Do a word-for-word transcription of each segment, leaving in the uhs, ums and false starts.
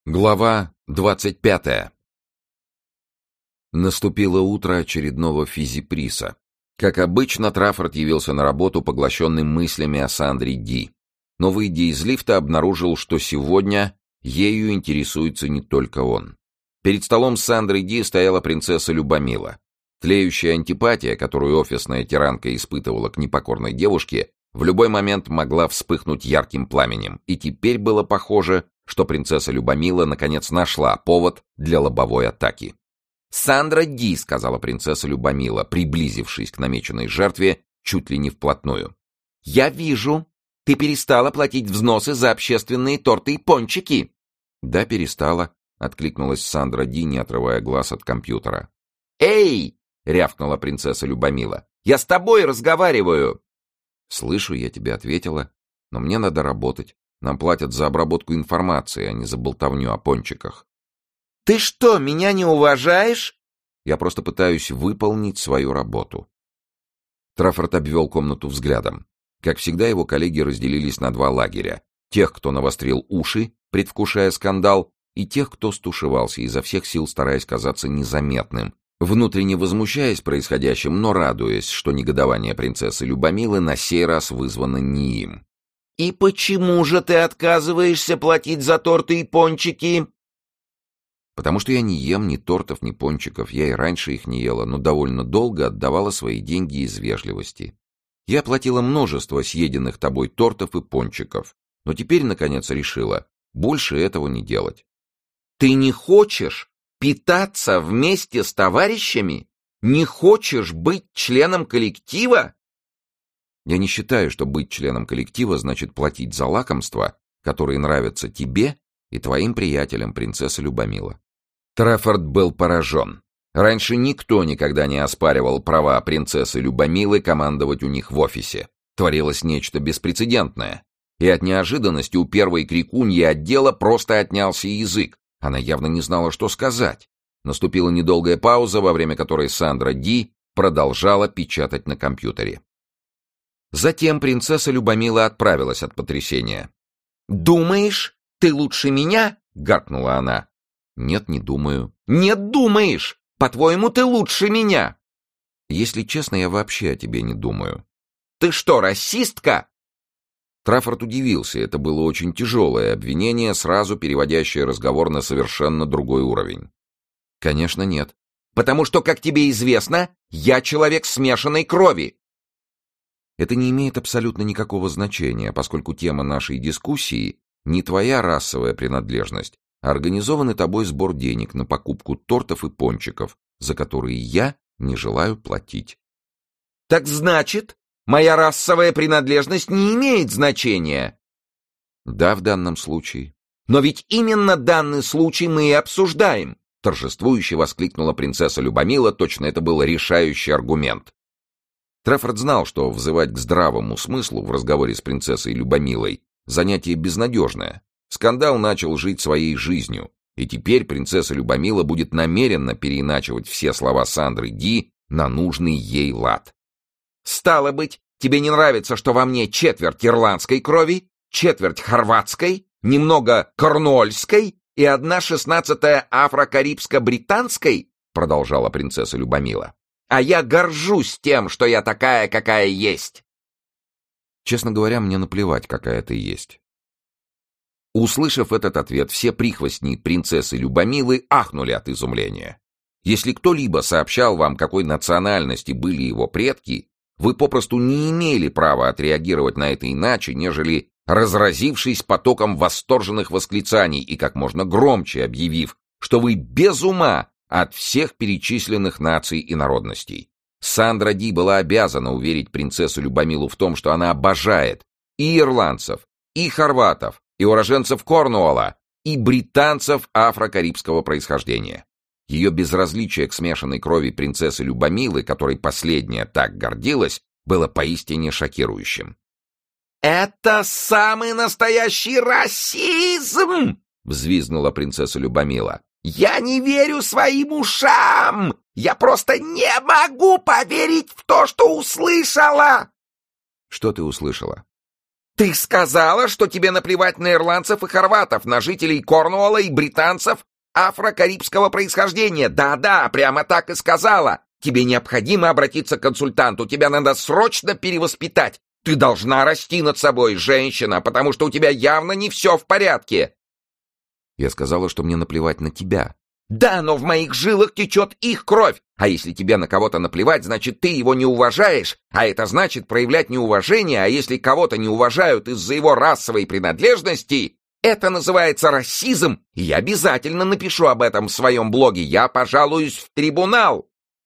Глава двадцать пятая. Наступило утро очередного физиприса. Как обычно, Траффорд явился на работу, поглощенный мыслями о Сандре Ди. Но, выйдя из лифта, обнаружил, что сегодня ею интересуется не только он. Перед столом с Сандрой Ди стояла принцесса Любомила. Тлеющая антипатия, которую офисная тиранка испытывала к непокорной девушке, в любой момент могла вспыхнуть ярким пламенем, и теперь было похоже, что принцесса Любомила наконец нашла повод для лобовой атаки. «Сандра Ди», — сказала принцесса Любомила, приблизившись к намеченной жертве чуть ли не вплотную. «Я вижу, ты перестала платить взносы за общественные торты и пончики». «Да, перестала», — откликнулась Сандра Ди, не отрывая глаз от компьютера. «Эй!» — рявкнула принцесса Любомила. «Я с тобой разговариваю!» «Слышу, я тебе ответила, но мне надо работать. Нам платят за обработку информации, а не за болтовню о пончиках». «Ты что, меня не уважаешь?» «Я просто пытаюсь выполнить свою работу». Траффорд обвел комнату взглядом. Как всегда, его коллеги разделились на два лагеря. Тех, кто навострил уши, предвкушая скандал, и тех, кто стушевался, изо всех сил стараясь казаться незаметным, внутренне возмущаясь происходящим, но радуясь, что негодование принцессы Любомилы на сей раз вызвано не им. «И почему же ты отказываешься платить за торты и пончики?» «Потому что я не ем ни тортов, ни пончиков. Я и раньше их не ела, но довольно долго отдавала свои деньги из вежливости. Я платила множество съеденных тобой тортов и пончиков, но теперь, наконец, решила больше этого не делать». «Ты не хочешь питаться вместе с товарищами? Не хочешь быть членом коллектива?» «Я не считаю, что быть членом коллектива значит платить за лакомства, которые нравятся тебе и твоим приятелям, принцесса Любомила». Траффорд был поражен. Раньше никто никогда не оспаривал права принцессы Любомилы командовать у них в офисе. Творилось нечто беспрецедентное. И от неожиданности у первой крикуньи отдела просто отнялся язык. Она явно не знала, что сказать. Наступила недолгая пауза, во время которой Сандра Ди продолжала печатать на компьютере. Затем принцесса Любомила отправилась от потрясения. «Думаешь, ты лучше меня?» — гаркнула она. «Нет, не думаю». «Нет, думаешь! По-твоему, ты лучше меня!» «Если честно, я вообще о тебе не думаю». «Ты что, расистка?» Траффорд удивился, это было очень тяжелое обвинение, сразу переводящее разговор на совершенно другой уровень. «Конечно, нет». «Потому что, как тебе известно, я человек смешанной крови». Это не имеет абсолютно никакого значения, поскольку тема нашей дискуссии не твоя расовая принадлежность, а организованный тобой сбор денег на покупку тортов и пончиков, за которые я не желаю платить. «Так значит, моя расовая принадлежность не имеет значения?» «Да, в данном случае». «Но ведь именно данный случай мы и обсуждаем!» Торжествующе воскликнула принцесса Любомила, точно это был решающий аргумент. Траффорд знал, что взывать к здравому смыслу в разговоре с принцессой Любомилой занятие безнадежное. Скандал начал жить своей жизнью, и теперь принцесса Любомила будет намеренно переиначивать все слова Сандры Ди на нужный ей лад. «Стало быть, тебе не нравится, что во мне четверть ирландской крови, четверть хорватской, немного корнуольской и одна шестнадцатая афро-карибско-британской?» продолжала принцесса Любомила. «А я горжусь тем, что я такая, какая есть!» Честно говоря, мне наплевать, какая ты есть. Услышав этот ответ, все прихвостни принцессы Любомилы ахнули от изумления. Если кто-либо сообщал вам, какой национальности были его предки, вы попросту не имели права отреагировать на это иначе, нежели разразившись потоком восторженных восклицаний и как можно громче объявив, что вы без ума от всех перечисленных наций и народностей. Сандра Ди была обязана уверить принцессу Любомилу в том, что она обожает и ирландцев, и хорватов, и уроженцев Корнуолла, и британцев афро-карибского происхождения. Ее безразличие к смешанной крови принцессы Любомилы, которой последняя так гордилась, было поистине шокирующим. «Это самый настоящий расизм!» — взвизгнула принцесса Любомила. «Я не верю своим ушам! Я просто не могу поверить в то, что услышала!» «Что ты услышала?» Ты сказала, что тебе наплевать на ирландцев и хорватов, на жителей Корнуолла и британцев афро-карибского происхождения. Да-да, прямо так и сказала. Тебе необходимо обратиться к консультанту, тебя надо срочно перевоспитать. Ты должна расти над собой, женщина, потому что у тебя явно не все в порядке. Я сказала, что мне наплевать на тебя. Да, но в моих жилах течет их кровь. А если тебе на кого-то наплевать, значит, ты его не уважаешь. А это значит проявлять неуважение. А если кого-то не уважают из-за его расовой принадлежности, это называется расизм. И я обязательно напишу об этом в своем блоге. Я пожалуюсь в трибунал.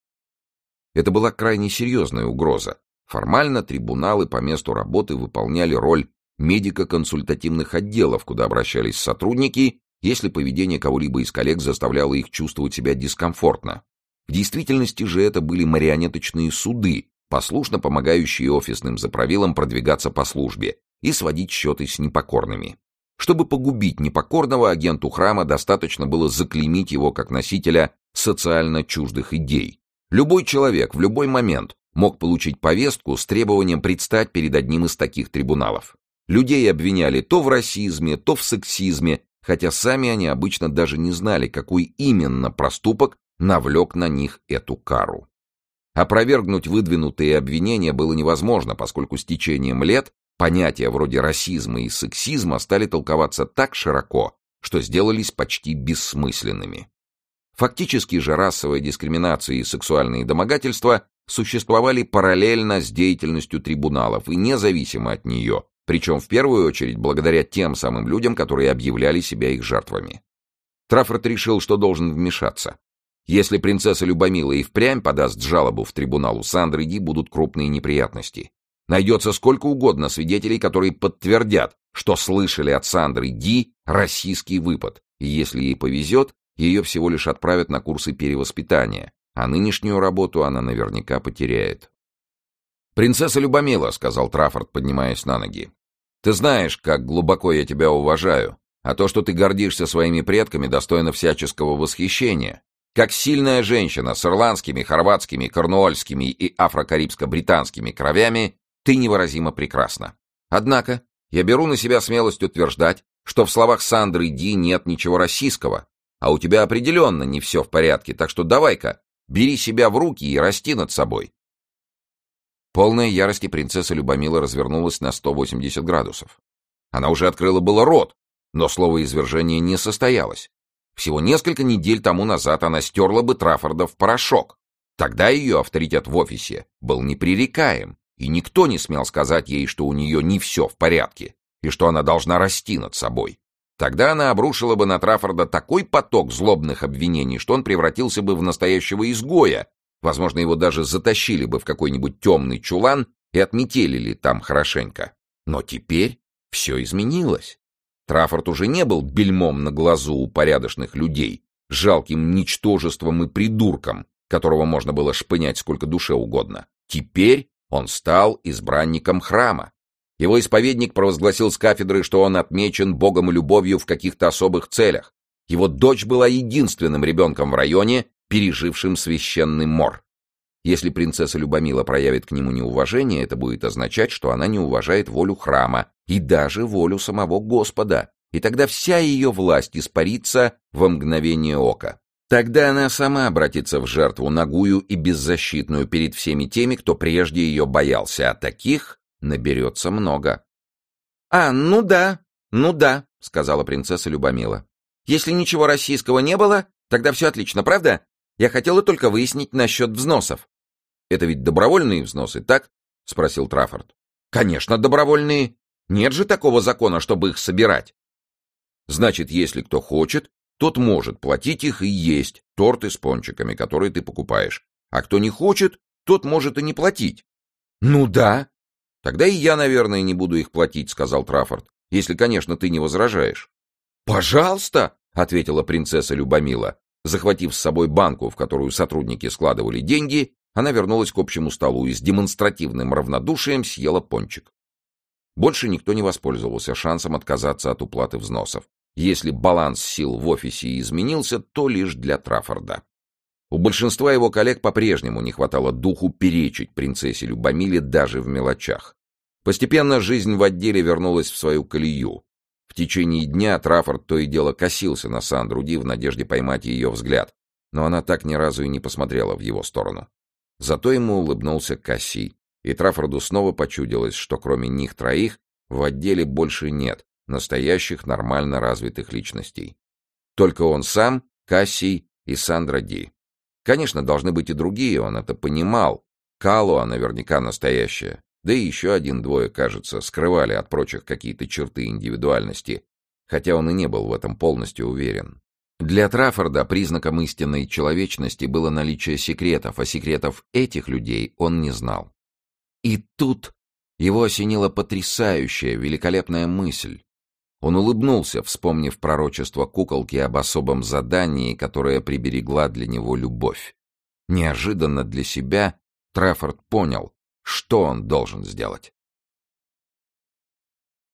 Это была крайне серьезная угроза. Формально трибуналы по месту работы выполняли роль медико-консультативных отделов, куда обращались сотрудники, если поведение кого-либо из коллег заставляло их чувствовать себя дискомфортно. В действительности же это были марионеточные суды, послушно помогающие офисным заправилам продвигаться по службе и сводить счеты с непокорными. Чтобы погубить непокорного, агенту храма достаточно было заклеймить его как носителя социально чуждых идей. Любой человек в любой момент мог получить повестку с требованием предстать перед одним из таких трибуналов. Людей обвиняли то в расизме, то в сексизме, хотя сами они обычно даже не знали, какой именно проступок навлек на них эту кару. Опровергнуть выдвинутые обвинения было невозможно, поскольку с течением лет понятия вроде расизма и сексизма стали толковаться так широко, что сделались почти бессмысленными. Фактически же расовая дискриминация и сексуальные домогательства существовали параллельно с деятельностью трибуналов и независимо от нее, причем в первую очередь благодаря тем самым людям, которые объявляли себя их жертвами. Траффорд решил, что должен вмешаться. Если принцесса Любомила и впрямь подаст жалобу в трибунал, у Сандры Ди будут крупные неприятности. Найдется сколько угодно свидетелей, которые подтвердят, что слышали от Сандры Ди российский выпад, и если ей повезет, ее всего лишь отправят на курсы перевоспитания, а нынешнюю работу она наверняка потеряет. «Принцесса Любомила», — сказал Траффорд, поднимаясь на ноги, — «ты знаешь, как глубоко я тебя уважаю, а то, что ты гордишься своими предками, достойно всяческого восхищения. Как сильная женщина с ирландскими, хорватскими, корнуольскими и афро-карибско-британскими кровями, ты невыразимо прекрасна. Однако я беру на себя смелость утверждать, что в словах Сандры Ди нет ничего российского, а у тебя определенно не все в порядке, так что давай-ка, бери себя в руки и расти над собой». Полная ярости принцесса Любомила развернулась на сто восемьдесят градусов. Она уже открыла было рот, но словоизвержение не состоялось. Всего несколько недель тому назад она стерла бы Траффорда в порошок. Тогда ее авторитет в офисе был непререкаем, и никто не смел сказать ей, что у нее не все в порядке, и что она должна расти над собой. Тогда она обрушила бы на Траффорда такой поток злобных обвинений, что он превратился бы в настоящего изгоя. Возможно, его даже затащили бы в какой-нибудь темный чулан и отметелили там хорошенько. Но теперь все изменилось. Траффорд уже не был бельмом на глазу у порядочных людей, жалким ничтожеством и придурком, которого можно было шпынять сколько душе угодно. Теперь он стал избранником храма. Его исповедник провозгласил с кафедры, что он отмечен Богом и любовью в каких-то особых целях. Его дочь была единственным ребенком в районе, пережившим священный мор. Если принцесса Любомила проявит к нему неуважение, это будет означать, что она не уважает волю храма и даже волю самого Господа, и тогда вся ее власть испарится во мгновение ока. Тогда она сама обратится в жертву нагую и беззащитную перед всеми теми, кто прежде ее боялся, а таких наберется много. «А, ну да, ну да», — сказала принцесса Любомила. «Если ничего российского не было, тогда все отлично, правда? Я хотела только выяснить насчет взносов». «Это ведь добровольные взносы, так?» — спросил Траффорд. «Конечно, добровольные. Нет же такого закона, чтобы их собирать». «Значит, если кто хочет, тот может платить их и есть торты с пончиками, которые ты покупаешь. А кто не хочет, тот может и не платить». «Ну да». «Тогда и я, наверное, не буду их платить», — сказал Траффорд, «если, конечно, ты не возражаешь». «Пожалуйста», — ответила принцесса Любомила. Захватив с собой банку, в которую сотрудники складывали деньги, она вернулась к общему столу и с демонстративным равнодушием съела пончик. Больше никто не воспользовался шансом отказаться от уплаты взносов. Если баланс сил в офисе изменился, то лишь для Траффорда. У большинства его коллег по-прежнему не хватало духу перечить принцессе Любомиле даже в мелочах. Постепенно жизнь в отделе вернулась в свою колею. В течение дня Траффорд то и дело косился на Сандру Ди в надежде поймать ее взгляд, но она так ни разу и не посмотрела в его сторону. Зато ему улыбнулся Касси, и Траффорду снова почудилось, что кроме них троих в отделе больше нет настоящих нормально развитых личностей. Только он сам, Касси и Сандра Ди. Конечно, должны быть и другие, он это понимал. Калуа наверняка настоящая. Да и еще один-двое, кажется, скрывали от прочих какие-то черты индивидуальности, хотя он и не был в этом полностью уверен. Для Траффорда признаком истинной человечности было наличие секретов, а секретов этих людей он не знал. И тут его осенила потрясающая, великолепная мысль. Он улыбнулся, вспомнив пророчество куколки об особом задании, которое приберегла для него любовь. Неожиданно для себя Траффорд понял, что он должен сделать.